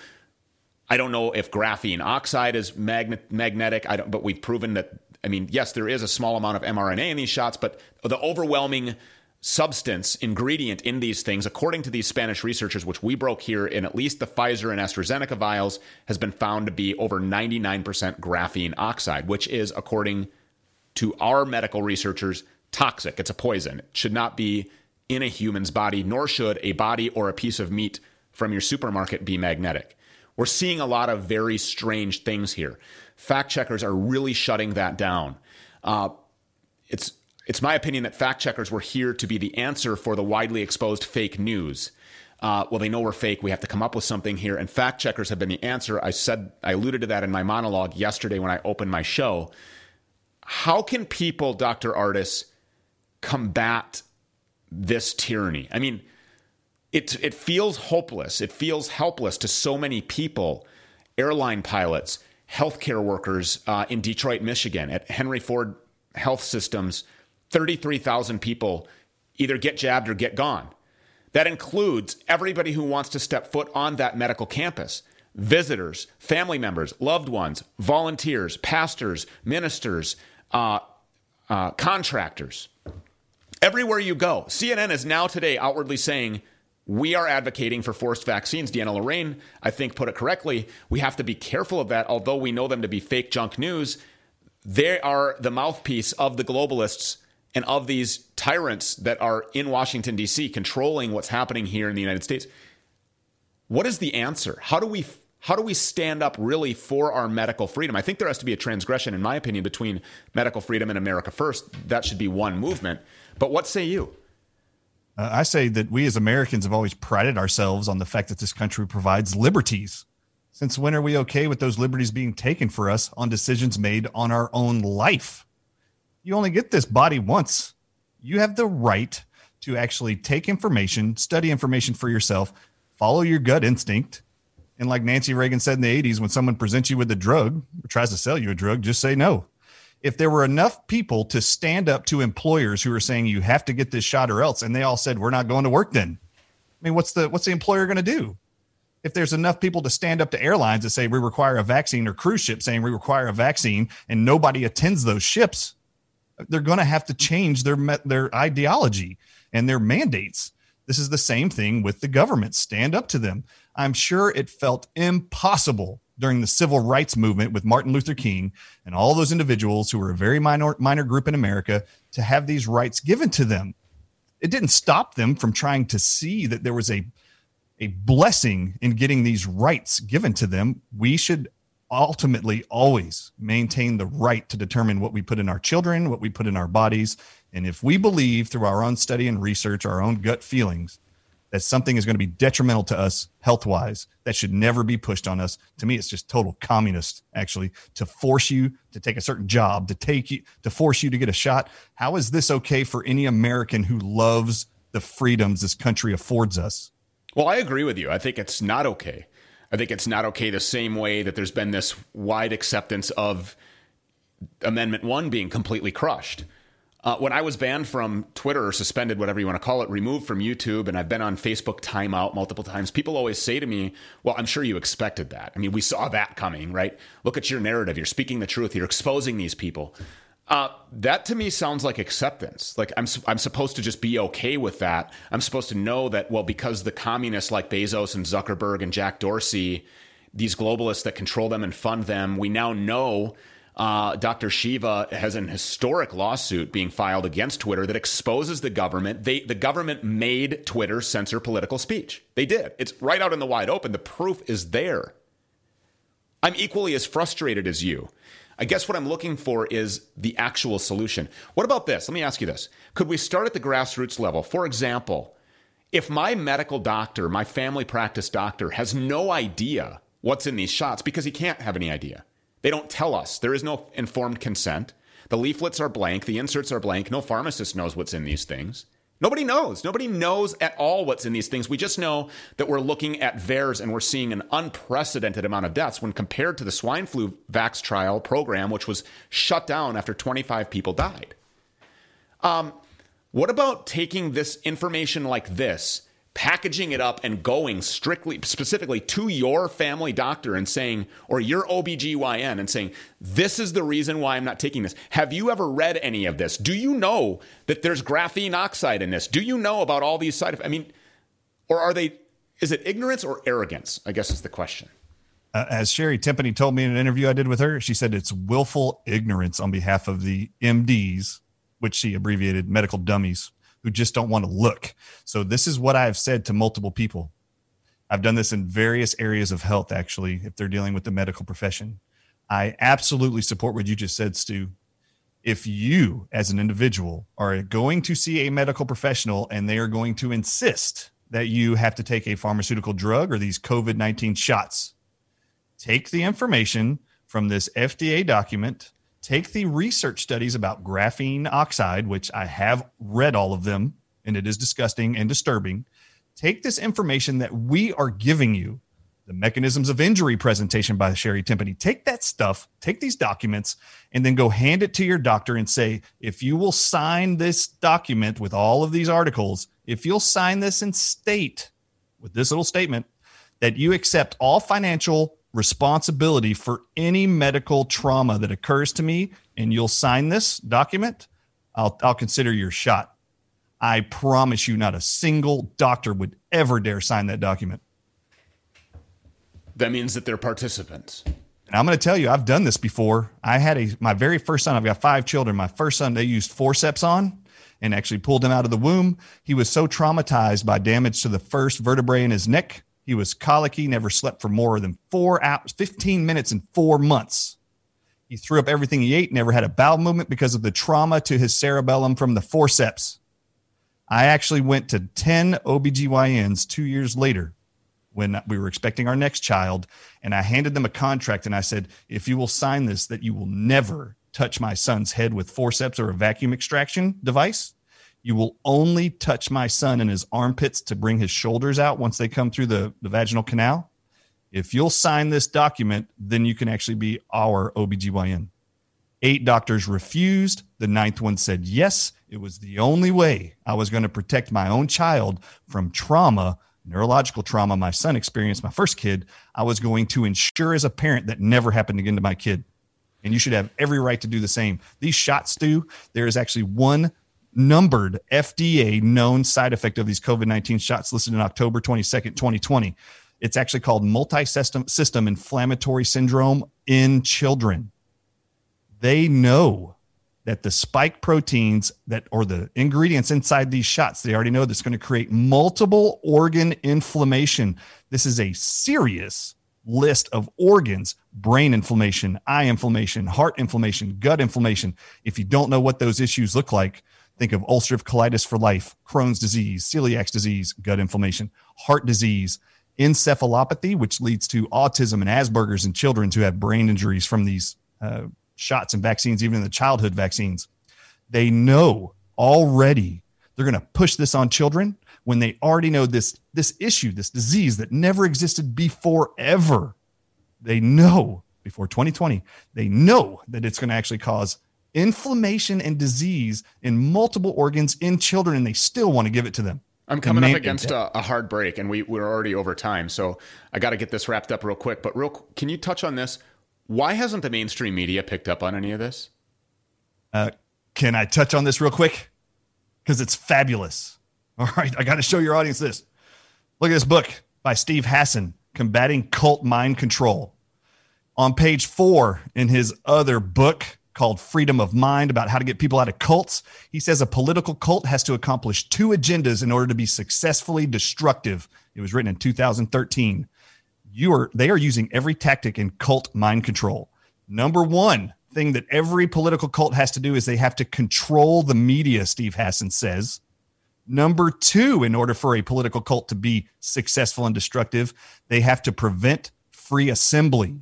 I don't know if graphene oxide is magnet- magnetic, I don't, but we've proven that, I mean, yes, there is a small amount of mRNA in these shots, but the overwhelming substance ingredient in these things, according to these Spanish researchers, which we broke here in at least the Pfizer and AstraZeneca vials, has been found to be over ninety-nine percent graphene oxide, which is, according to our medical researchers, toxic. It's a poison. It should not be in a human's body, nor should a body or a piece of meat from your supermarket be magnetic. We're seeing a lot of very strange things here. Fact checkers are really shutting that down. Uh, it's It's my opinion that fact checkers were here to be the answer for the widely exposed fake news. Uh, well, they know we're fake. We have to come up with something here. And fact checkers have been the answer. I said, I alluded to that in my monologue yesterday when I opened my show. How can people, Doctor Ardis, combat this tyranny? I mean, it, it feels hopeless. It feels helpless to so many people, airline pilots, healthcare workers uh, in Detroit, Michigan, at Henry Ford Health Systems. thirty-three thousand people either get jabbed or get gone. That includes everybody who wants to step foot on that medical campus. Visitors, family members, loved ones, volunteers, pastors, ministers, uh, uh, contractors. Everywhere you go. C N N is now today outwardly saying, we are advocating for forced vaccines. Deanna Lorraine, I think, put it correctly. We have to be careful of that, although we know them to be fake junk news. They are the mouthpiece of the globalists and of these tyrants that are in Washington, D C, controlling what's happening here in the United States. What is the answer? How do we how do we stand up really for our medical freedom? I think there has to be a transgression, in my opinion, between medical freedom and America First. That should be one movement. But what say you? Uh, I say that we as Americans have always prided ourselves on the fact that this country provides liberties. Since when are we okay with those liberties being taken for us on decisions made on our own life? You only get this body once. You have the right to actually take information, study information for yourself, follow your gut instinct. And like Nancy Reagan said in the eighties, when someone presents you with a drug or tries to sell you a drug, just say no. If there were enough people to stand up to employers who are saying you have to get this shot or else, and they all said, we're not going to work then. I mean, what's the, what's the employer going to do? If there's enough people to stand up to airlines that say we require a vaccine, or cruise ships saying we require a vaccine, and nobody attends those ships, they're going to have to change their, their ideology and their mandates. This is the same thing with the government. Stand up to them. I'm sure it felt impossible during the civil rights movement with Martin Luther King and all those individuals who were a very minor, minor group in America to have these rights given to them. It didn't stop them from trying to see that there was a, a blessing in getting these rights given to them. We should ultimately always maintain the right to determine what we put in our children, what we put in our bodies. And if we believe through our own study and research, our own gut feelings, that something is going to be detrimental to us health-wise, that should never be pushed on us. To me, it's just total communist, actually, to force you to take a certain job, to take you, to force you to get a shot. How is this okay for any American who loves the freedoms this country affords us? Well, I agree with you. I think it's not okay. I think it's not okay the same way that there's been this wide acceptance of Amendment one being completely crushed. Uh, when I was banned from Twitter or suspended, whatever you want to call it, removed from YouTube, and I've been on Facebook timeout multiple times, people always say to me, well, I'm sure you expected that. I mean, we saw that coming, right? Look at your narrative. You're speaking the truth. You're exposing these people. Uh, that to me sounds like acceptance. Like I'm, I'm supposed to just be okay with that. I'm supposed to know that, well, because the communists like Bezos and Zuckerberg and Jack Dorsey, these globalists that control them and fund them, we now know Uh, Doctor Shiva has an historic lawsuit being filed against Twitter that exposes the government. They, the government made Twitter censor political speech. They did. It's right out in the wide open. The proof is there. I'm equally as frustrated as you. I guess what I'm looking for is the actual solution. What about this? Let me ask you this. Could we start at the grassroots level? For example, if my medical doctor, my family practice doctor, has no idea what's in these shots because he can't have any idea. They don't tell us. There is no informed consent. The leaflets are blank. The inserts are blank. No pharmacist knows what's in these things. Nobody knows. Nobody knows at all what's in these things. We just know that we're looking at V A E R S and we're seeing an unprecedented amount of deaths when compared to the swine flu vax trial program, which was shut down after twenty-five people died. Um, what about taking this information like this, packaging it up and going strictly, specifically to your family doctor and saying, or your O B G Y N and saying, this is the reason why I'm not taking this. Have you ever read any of this? Do you know that there's graphene oxide in this? Do you know about all these side effects? I mean, or are they, is it ignorance or arrogance? I guess is the question. Uh, as Sherry Timpany told me in an interview I did with her, she said it's willful ignorance on behalf of the M Ds, which she abbreviated medical dummies, who just don't want to look. So this is what I've said to multiple people. I've done this in various areas of health, actually, if they're dealing with the medical profession. I absolutely support what you just said, Stu. If you, as an individual, are going to see a medical professional and they are going to insist that you have to take a pharmaceutical drug or these COVID nineteen shots, take the information from this F D A document, take the research studies about graphene oxide, which I have read all of them, and it is disgusting and disturbing. Take this information that we are giving you, the mechanisms of injury presentation by Sherry Timpany. Take that stuff, take these documents, and then go hand it to your doctor and say, if you will sign this document with all of these articles, if you'll sign this and state with this little statement that you accept all financial responsibility for any medical trauma that occurs to me, and you'll sign this document, I'll I'll consider your shot. I promise you, not a single doctor would ever dare sign that document. That means that they're participants. And I'm going to tell you, I've done this before. I had a my very first son. I've got five children. My first son, they used forceps on and actually pulled him out of the womb. He was so traumatized by damage to the first vertebrae in his neck. He was colicky, never slept for more than four hours, fifteen minutes in four months. He threw up everything he ate, never had a bowel movement because of the trauma to his cerebellum from the forceps. I actually went to ten O B G Y Ns two years later when we were expecting our next child, and I handed them a contract and I said, if you will sign this, that you will never touch my son's head with forceps or a vacuum extraction device. You will only touch my son in his armpits to bring his shoulders out once they come through the, the vaginal canal. If you'll sign this document, then you can actually be our O B G Y N. Eight doctors refused. The ninth one said yes. It was the only way I was going to protect my own child from trauma, neurological trauma my son experienced, my first kid. I was going to ensure as a parent that never happened again to my kid. And you should have every right to do the same. These shots, Stu, there is actually one numbered F D A known side effect of these COVID nineteen shots listed in October twenty-second, twenty twenty. It's actually called multi-system system inflammatory syndrome in children. They know that the spike proteins that or the ingredients inside these shots, they already know that's going to create multiple organ inflammation. This is a serious list of organs: brain inflammation, eye inflammation, heart inflammation, gut inflammation. If you don't know what those issues look like, think of ulcerative colitis for life, Crohn's disease, celiac disease, gut inflammation, heart disease, encephalopathy, which leads to autism and Asperger's in children who have brain injuries from these uh, shots and vaccines, even in the childhood vaccines. They know already they're going to push this on children when they already know this, this issue, this disease that never existed before ever. They know before twenty twenty, they know that it's going to actually cause inflammation and disease in multiple organs in children, and they still want to give it to them. I'm coming up against a, a hard break, and we, we're already over time, so I got to get this wrapped up real quick. But real, can you touch on this? Why hasn't the mainstream media picked up on any of this? Uh, can I touch on this real quick? Because it's fabulous. All right, I got to show your audience this. Look at this book by Steve Hassan, Combating Cult Mind Control. On page four in his other book called Freedom of Mind, about how to get people out of cults, he says a political cult has to accomplish two agendas in order to be successfully destructive. It was written in two thousand thirteen. You are, they are using every tactic in cult mind control. Number one thing that every political cult has to do is they have to control the media, Steve Hassan says. Number two, in order for a political cult to be successful and destructive, they have to prevent free assembly.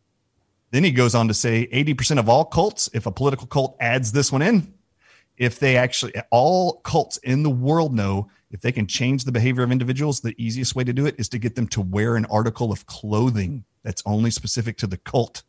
Then he goes on to say eighty percent of all cults, if a political cult adds this one in, if they actually, all cults in the world know if they can change the behavior of individuals, the easiest way to do it is to get them to wear an article of clothing that's only specific to the cult.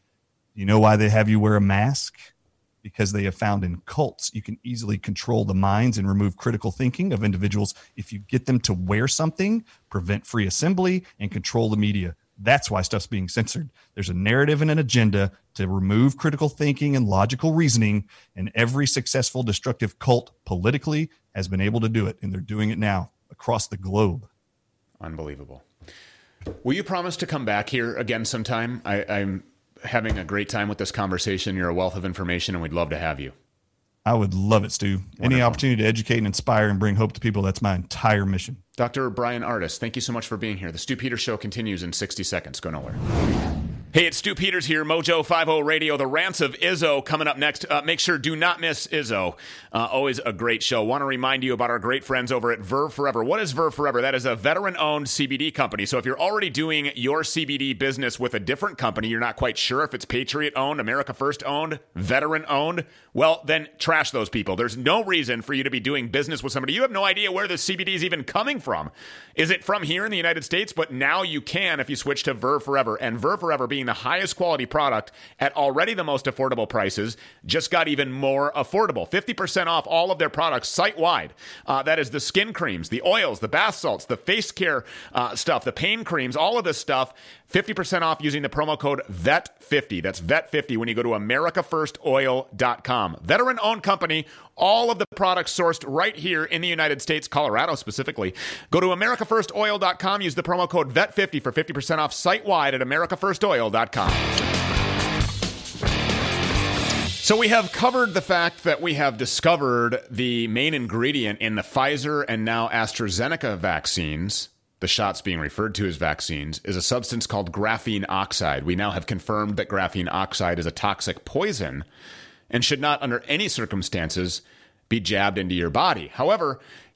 You know why they have you wear a mask? Because they have found in cults, you can easily control the minds and remove critical thinking of individuals if you get them to wear something, prevent free assembly, and control the media. That's why stuff's being censored. There's a narrative and an agenda to remove critical thinking and logical reasoning, and every successful destructive cult politically has been able to do it, and they're doing it now across the globe. Unbelievable. Will you promise to come back here again sometime? I, I'm having a great time with this conversation. You're a wealth of information, and we'd love to have you. I would love it, Stu. Wonderful. Any opportunity to educate and inspire and bring hope to people, that's my entire mission. Doctor Bryan Ardis, thank you so much for being here. The Stu Peters Show continues in sixty seconds. Go nowhere. Hey, it's Stu Peters here, Mojo fifty Radio, the rants of Izzo coming up next. Uh, make sure, do not miss Izzo. Uh, always a great show. Want to remind you about our great friends over at Verve Forever. What is Verve Forever? That is a veteran-owned C B D company. So if you're already doing your C B D business with a different company, you're not quite sure if it's Patriot-owned, America First-owned, veteran-owned, well, then trash those people. There's no reason for you to be doing business with somebody. You have no idea where the C B D is even coming from. Is it from here in the United States? But now you can if you switch to Verve Forever. And Verve Forever, being the highest quality product at already the most affordable prices, just got even more affordable. fifty percent off all of their products site-wide. Uh, that is the skin creams, the oils, the bath salts, the face care uh, stuff, the pain creams, all of this stuff. fifty percent off using the promo code V E T fifty. That's V E T fifty when you go to America First Oil dot com. Veteran-owned company. All of the products sourced right here in the United States, Colorado specifically. Go to America First Oil dot com. Use the promo code V E T fifty for fifty percent off site-wide at America First Oil dot com. So we have covered the fact that we have discovered the main ingredient in the Pfizer and now AstraZeneca vaccines, the shots being referred to as vaccines, is a substance called graphene oxide. We now have confirmed that graphene oxide is a toxic poison and should not, under any circumstances, be jabbed into your body. However,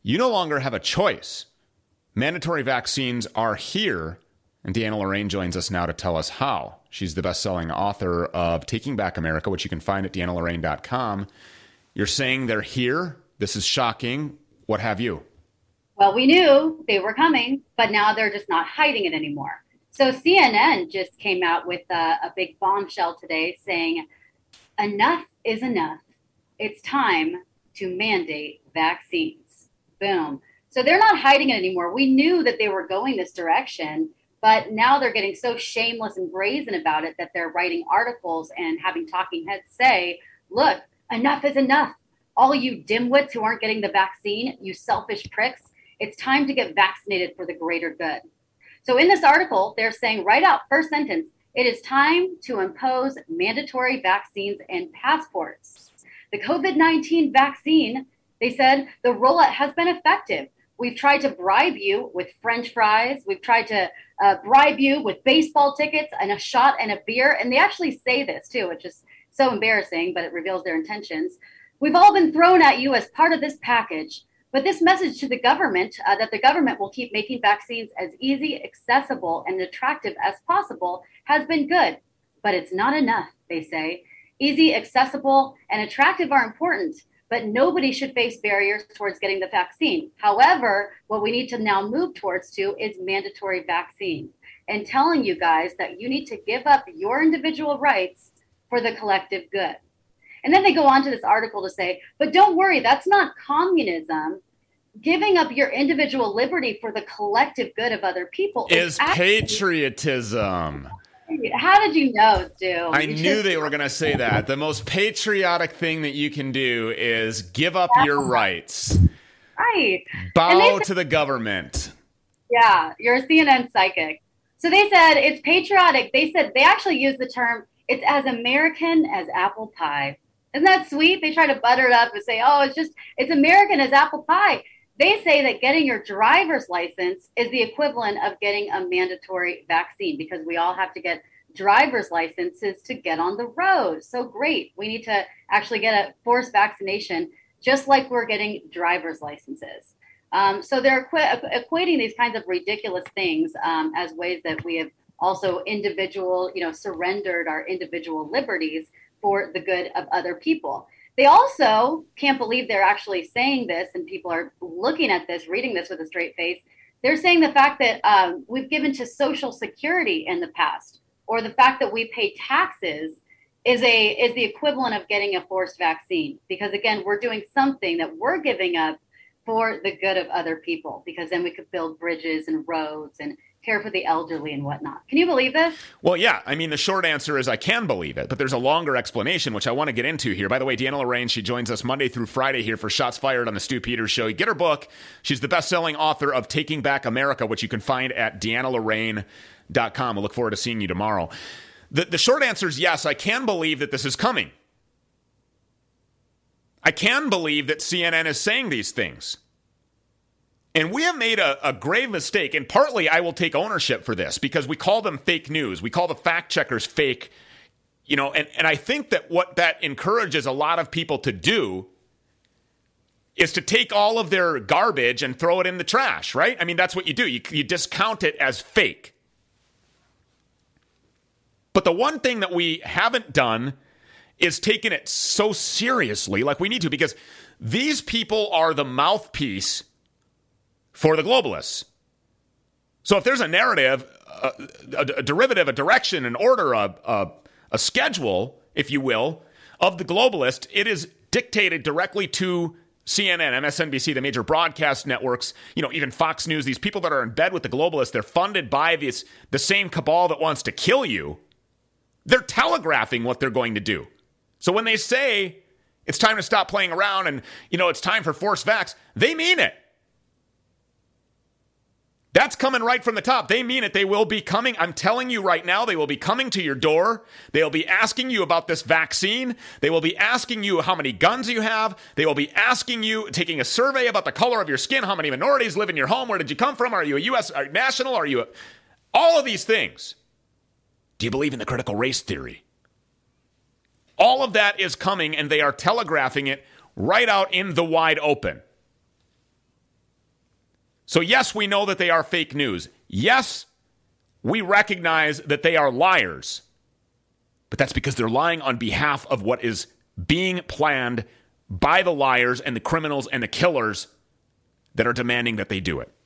you no longer have a choice. Mandatory vaccines are here, and Deanna Lorraine joins us now to tell us how. She's the best-selling author of Taking Back America, which you can find at deanna lorraine dot com. You're saying they're here? This is shocking. What have you? Well, we knew they were coming, but now they're just not hiding it anymore. So C N N just came out with a, a big bombshell today saying, enough is enough. It's time to mandate vaccines. Boom. So they're not hiding it anymore. We knew that they were going this direction, but now they're getting so shameless and brazen about it that they're writing articles and having talking heads say, look, enough is enough. All you dimwits who aren't getting the vaccine, you selfish pricks, it's time to get vaccinated for the greater good. So in this article, they're saying right out, first sentence, it is time to impose mandatory vaccines and passports. The COVID nineteen vaccine, they said, the rollout has been effective. We've tried to bribe you with French fries. We've tried to uh, bribe you with baseball tickets and a shot and a beer. And they actually say this too, which is so embarrassing, but it reveals their intentions. We've all been thrown at you as part of this package. But this message to the government uh, that the government will keep making vaccines as easy, accessible, and attractive as possible has been good. But it's not enough, they say. Easy, accessible, and attractive are important, but nobody should face barriers towards getting the vaccine. However, what we need to now move towards to is mandatory vaccine and telling you guys that you need to give up your individual rights for the collective good. And then they go on to this article to say, but don't worry, that's not communism. Giving up your individual liberty for the collective good of other people is actually patriotism. How did you know, Stu? I you knew just- they were going to say that. The most patriotic thing that you can do is give up your rights. Right. Bow said, to the government. Yeah, you're a C N N psychic. So they said it's patriotic. They said they actually used the term, it's as American as apple pie. Isn't that sweet? They try to butter it up and say, oh, it's just, it's American as apple pie. They say that getting your driver's license is the equivalent of getting a mandatory vaccine because we all have to get driver's licenses to get on the road. So great. We need to actually get a forced vaccination just like we're getting driver's licenses. Um, so they're equ- equating these kinds of ridiculous things um, as ways that we have also individual, you know, surrendered our individual liberties for the good of other people. They also can't believe they're actually saying this, and people are looking at this, reading this with a straight face. They're saying the fact that um, we've given to Social Security in the past, or the fact that we pay taxes is a is the equivalent of getting a forced vaccine. Because again, we're doing something that we're giving up for the good of other people, because then we could build bridges and roads and care for the elderly and whatnot. Can you believe this? Well, yeah. I mean, the short answer is I can believe it, but there's a longer explanation, which I want to get into here. By the way, Deanna Lorraine, she joins us Monday through Friday here for Shots Fired on the Stu Peters Show. You get her book. She's the best-selling author of Taking Back America, which you can find at deanna lorraine dot com. We'll look forward to seeing you tomorrow. The, the short answer is yes, I can believe that this is coming. I can believe that C N N is saying these things. And we have made a, a grave mistake, and partly I will take ownership for this because we call them fake news. We call the fact checkers fake, you know, and, and I think that what that encourages a lot of people to do is to take all of their garbage and throw it in the trash, right? I mean, that's what you do. You, you discount it as fake. But the one thing that we haven't done is taken it so seriously like we need to, because these people are the mouthpiece for the globalists. So if there's a narrative, a, a, a derivative, a direction, an order, a, a, a schedule, if you will, of the globalist, it is dictated directly to C N N, M S N B C, the major broadcast networks, you know, even Fox News. These people that are in bed with the globalists, they're funded by this, the same cabal that wants to kill you. They're telegraphing what they're going to do. So when they say it's time to stop playing around and, you know, it's time for forced vax, they mean it. That's coming right from the top. They mean it. They will be coming. I'm telling you right now, they will be coming to your door. They'll be asking you about this vaccine. They will be asking you how many guns you have. They will be asking you, taking a survey about the color of your skin, how many minorities live in your home, where did you come from, are you a U S national, are you a... all of these things. Do you believe in the critical race theory? All of that is coming, and they are telegraphing it right out in the wide open. So yes, we know that they are fake news. Yes, we recognize that they are liars. But that's because they're lying on behalf of what is being planned by the liars and the criminals and the killers that are demanding that they do it.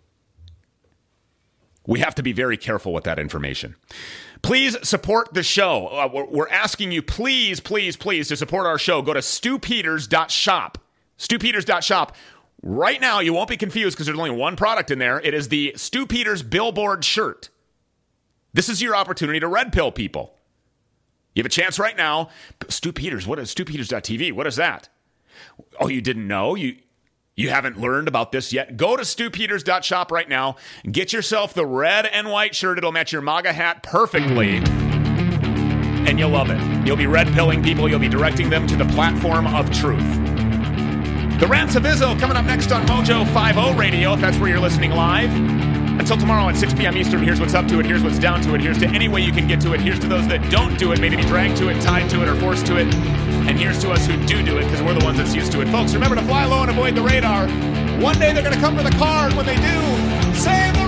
We have to be very careful with that information. Please support the show. Uh, we're, we're asking you, please, please, please, to support our show. Go to stu peters dot shop. stu peters dot shop. Right now, you won't be confused because there's only one product in there. It is the Stu Peters Billboard shirt. This is your opportunity to red pill people. You have a chance right now. Stu Peters, what is stu peters dot t v? What is that? Oh, you didn't know? You you haven't learned about this yet? Go to stu peters dot shop right now. Get yourself the red and white shirt. It'll match your MAGA hat perfectly. And you'll love it. You'll be red pilling people. You'll be directing them to the platform of truth. The Rants of Izzo coming up next on Mojo fifty Radio, if that's where you're listening live. Until tomorrow at six p.m. Eastern, here's what's up to it, here's what's down to it, here's to any way you can get to it, here's to those that don't do it, maybe be dragged to it, tied to it, or forced to it, and here's to us who do do it, because we're the ones that's used to it. Folks, remember to fly low and avoid the radar. One day they're going to come for the car, and when they do, save the